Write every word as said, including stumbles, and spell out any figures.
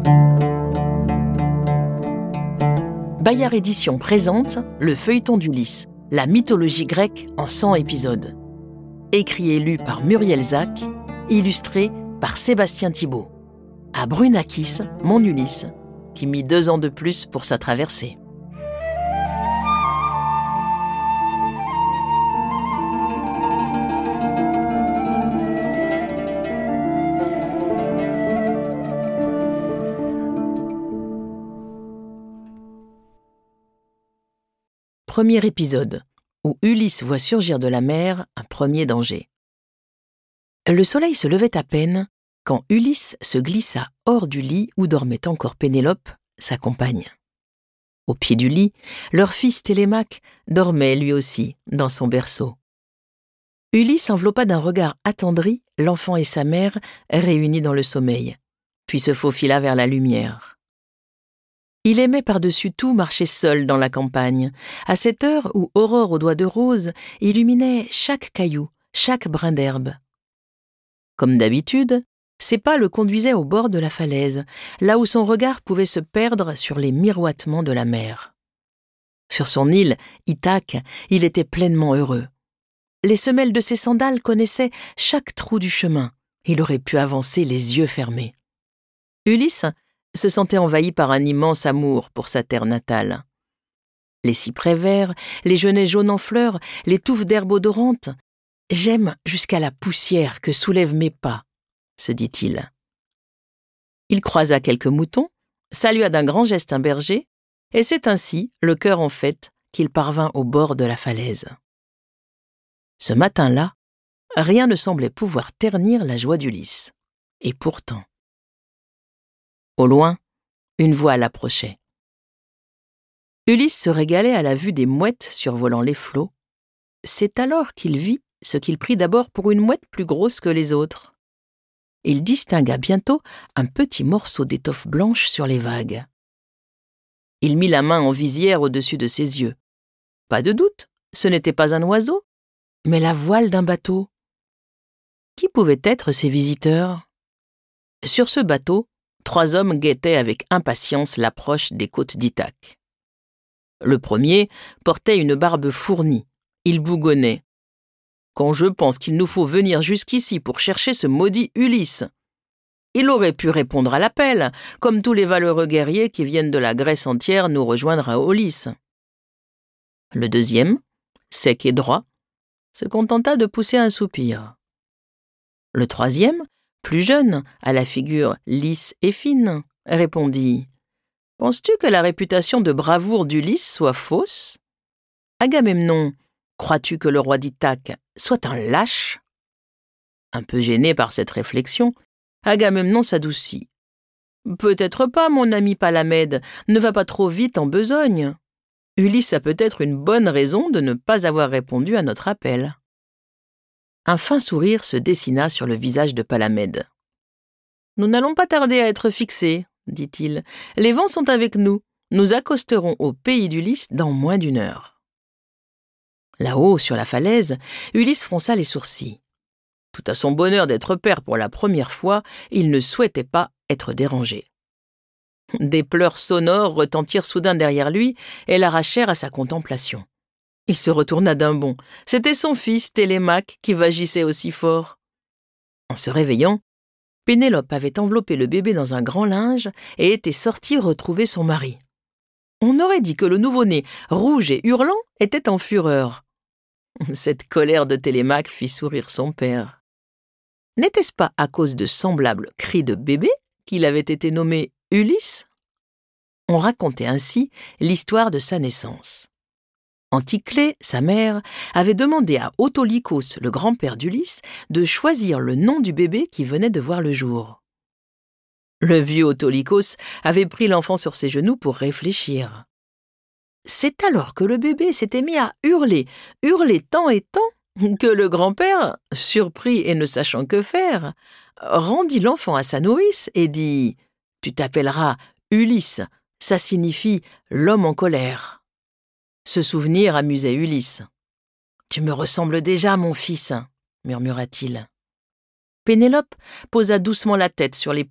Bayard Éditions présente le feuilleton d'Ulysse, la mythologie grecque en cent épisodes. Écrit et lu par Muriel Zac, illustré par Sébastien Thibault. À Brunakis, mon Ulysse, qui mit deux ans de plus pour sa traversée. Premier épisode, où Ulysse voit surgir de la mer un premier danger. Le soleil se levait à peine quand Ulysse se glissa hors du lit où dormait encore Pénélope, sa compagne. Au pied du lit, leur fils Télémaque dormait lui aussi dans son berceau. Ulysse enveloppa d'un regard attendri l'enfant et sa mère réunis dans le sommeil, puis se faufila vers la lumière. Il aimait par-dessus tout marcher seul dans la campagne, à cette heure où Aurore aux doigts de rose illuminait chaque caillou, chaque brin d'herbe. Comme d'habitude, ses pas le conduisaient au bord de la falaise, là où son regard pouvait se perdre sur les miroitements de la mer. Sur son île, Ithaque, il était pleinement heureux. Les semelles de ses sandales connaissaient chaque trou du chemin. Il aurait pu avancer les yeux fermés. Ulysse se sentait envahi par un immense amour pour sa terre natale. Les cyprès verts, les genêts jaunes en fleurs, les touffes d'herbes odorantes, « J'aime jusqu'à la poussière que soulèvent mes pas », se dit-il. Il croisa quelques moutons, salua d'un grand geste un berger, et c'est ainsi, le cœur en fête, qu'il parvint au bord de la falaise. Ce matin-là, rien ne semblait pouvoir ternir la joie d'Ulysse. Et pourtant... Au loin, une voile approchait. Ulysse se régalait à la vue des mouettes survolant les flots. C'est alors qu'il vit ce qu'il prit d'abord pour une mouette plus grosse que les autres. Il distingua bientôt un petit morceau d'étoffe blanche sur les vagues. Il mit la main en visière au-dessus de ses yeux. Pas de doute, ce n'était pas un oiseau, mais la voile d'un bateau. Qui pouvaient être ces visiteurs ? Sur ce bateau, trois hommes guettaient avec impatience l'approche des côtes d'Ithaque. Le premier portait une barbe fournie. Il bougonnait. « Quand je pense qu'il nous faut venir jusqu'ici pour chercher ce maudit Ulysse !» Il aurait pu répondre à l'appel, comme tous les valeureux guerriers qui viennent de la Grèce entière nous rejoindre à Aulis. Le deuxième, sec et droit, se contenta de pousser un soupir. Le troisième, plus jeune, à la figure lisse et fine, répondit « Penses-tu que la réputation de bravoure d'Ulysse soit fausse ? Agamemnon, crois-tu que le roi d'Ithaque soit un lâche ?» Un peu gêné par cette réflexion, Agamemnon s'adoucit. « Peut-être pas, mon ami Palamède, ne va pas trop vite en besogne. Ulysse a peut-être une bonne raison de ne pas avoir répondu à notre appel. » Un fin sourire se dessina sur le visage de Palamède. « Nous n'allons pas tarder à être fixés, » dit-il. « Les vents sont avec nous. Nous accosterons au pays d'Ulysse dans moins d'une heure. » Là-haut, sur la falaise, Ulysse fronça les sourcils. Tout à son bonheur d'être père pour la première fois, il ne souhaitait pas être dérangé. Des pleurs sonores retentirent soudain derrière lui et l'arrachèrent à sa contemplation. Il se retourna d'un bond. C'était son fils, Télémaque, qui vagissait aussi fort. En se réveillant, Pénélope avait enveloppé le bébé dans un grand linge et était sortie retrouver son mari. On aurait dit que le nouveau-né, rouge et hurlant, était en fureur. Cette colère de Télémaque fit sourire son père. N'était-ce pas à cause de semblables cris de bébé qu'il avait été nommé Ulysse ? On racontait ainsi l'histoire de sa naissance. Anticlée, sa mère, avait demandé à Autolycos, le grand-père d'Ulysse, de choisir le nom du bébé qui venait de voir le jour. Le vieux Autolycos avait pris l'enfant sur ses genoux pour réfléchir. C'est alors que le bébé s'était mis à hurler, hurler tant et tant, que le grand-père, surpris et ne sachant que faire, rendit l'enfant à sa nourrice et dit « Tu t'appelleras Ulysse, ça signifie l'homme en colère. » Ce souvenir amusait Ulysse. « Tu me ressembles déjà, mon fils, » murmura-t-il. Pénélope posa doucement la tête sur l'épaule